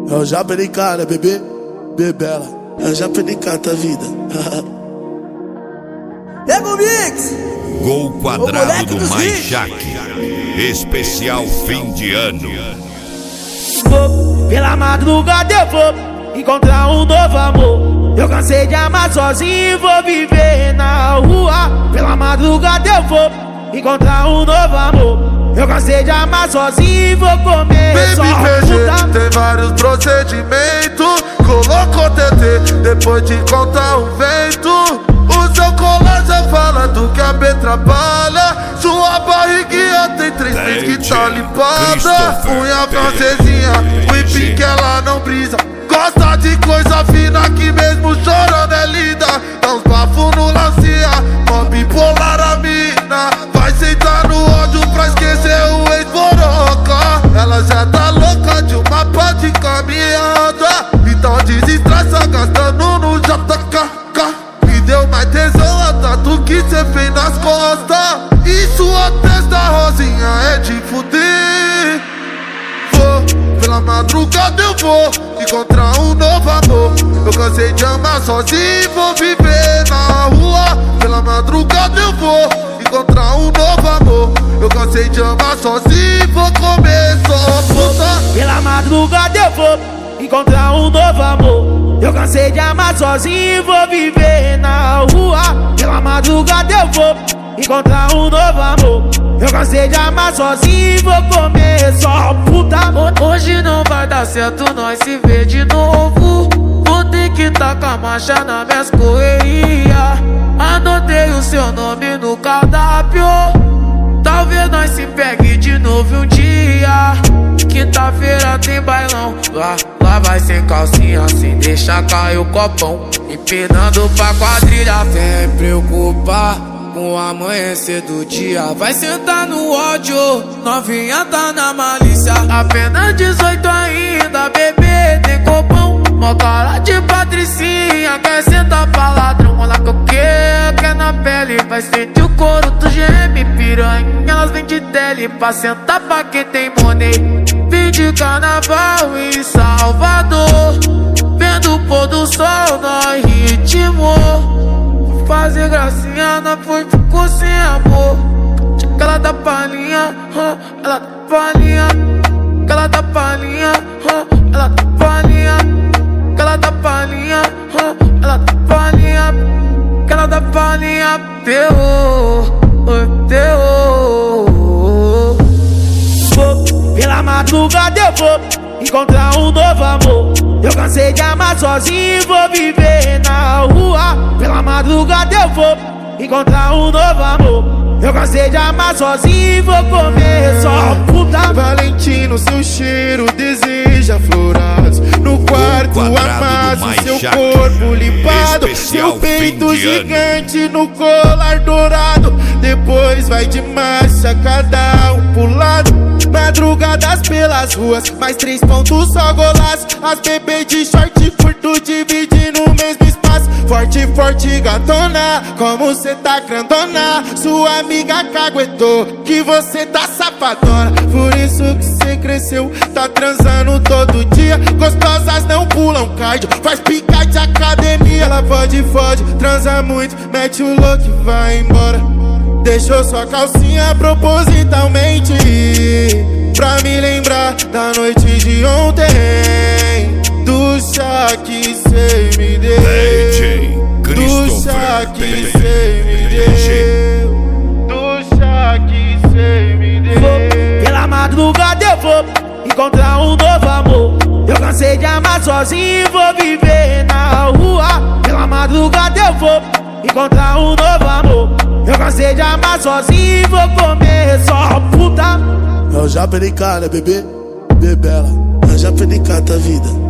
Eu já pericada, bebê, bebela. Eu já pericada a vida. Pega o mix. Gol quadrado do Maixaque. Especial fim de ano. Vou, pela madrugada eu vou encontrar um novo amor. Eu cansei de amar sozinho e vou viver na rua. Pela madrugada eu vou encontrar um novo amor. Eu cansei de amar sozinho e vou comer só puta. Tem vários procedimentos. Colocou TT depois de contar o vento. O seu colar já fala do que a B trabalha. Sua barriguinha tem 3 meses que tá limpada. Unha francesinha, whipping que ela não brisa. Gosta de coisa fina que mesmo chorando é linda. Dá uns bafos no lancia, mó bipolar a mina. Vai sentar no ódio pra esquecer o ex-boroca. Ela já tá louca de uma pá de caminhada. Então desestressa gastando no JKK. Me deu mais tesão a tatu que cê fez nas costas. E sua testa rosinha é de fuder. Vou, pela madrugada eu vou encontrar um novo amor. Eu cansei de amar sozinho, vou viver na rua. Pela madrugada eu vou encontrar um novo amor. Eu cansei de amar sozinho, vou comer só puta. Pela madrugada eu vou encontrar um novo amor. Eu cansei de amar sozinho e vou viver na rua. Pela madrugada eu vou encontrar um novo amor. Eu cansei de amar sozinho e vou comer só puta. Hoje não vai dar certo nós se ver de novo. Vou ter que tacar a marcha nas minhas correrias. Anotei o seu nome no cardápio. Talvez nós se pegue de novo um dia. Quinta-feira tem bailão. Lá vai sem calcinha, sem deixar cair o copão. Empinando pra quadrilha. Vem preocupar com o amanhecer do dia. Vai sentar no ódio, novinha tá na malícia. Apenas 18 ainda, bebê, tem copão. Mó cara de patricinha, quer sentar pra ladrão. Olha que eu quer na pele. Vai sentir o couro do geme, piranha. Elas vêm de tele pra sentar pra quem tem money. Vim de carnaval em Salvador, vendo o pôr do sol no ritmo. Fazer gracinha, não foi, ficou sem amor. Ela dá palhinha, ela dá palhinha. Ela dá palhinha, ela dá palhinha. Ela dá palhinha, ela dá palhinha. Ela dá palhinha, terror, terror. Pela madrugada eu vou encontrar um novo amor. Eu cansei de amar sozinho e vou viver na rua. Pela madrugada eu vou encontrar um novo amor. Eu cansei de amar sozinho e vou comer só puta. Valentino, seu cheiro deseja florados. No quarto amasso, seu corpo limpado. Seu peito gigante no colar dourado. Depois vai de marcha, cada um pro lado. Madrugadas pelas ruas, mais 3 pontos só golaço. As bebês de short curto dividindo o mesmo espaço. Forte, forte gatona, como cê tá grandona. Sua amiga caguetou que você tá safadona. Por isso que cê cresceu, tá transando todo dia. Gostosas não pulam cardio, faz pica de academia. Ela fode, transa muito, mete o louco e vai embora. Deixou sua calcinha propositalmente pra me lembrar da noite de ontem. Do chá que cê me deu, do chá que cê me deu, do chá que cê me deu. Pela madrugada eu vou encontrar um novo amor. Eu cansei de amar sozinho e vou viver na rua. Pela madrugada eu vou encontrar um novo amor. Eu cansei de amar sozinho e vou comer só puta. Eu já pericada, bebê, bebela. Eu já pericada a vida.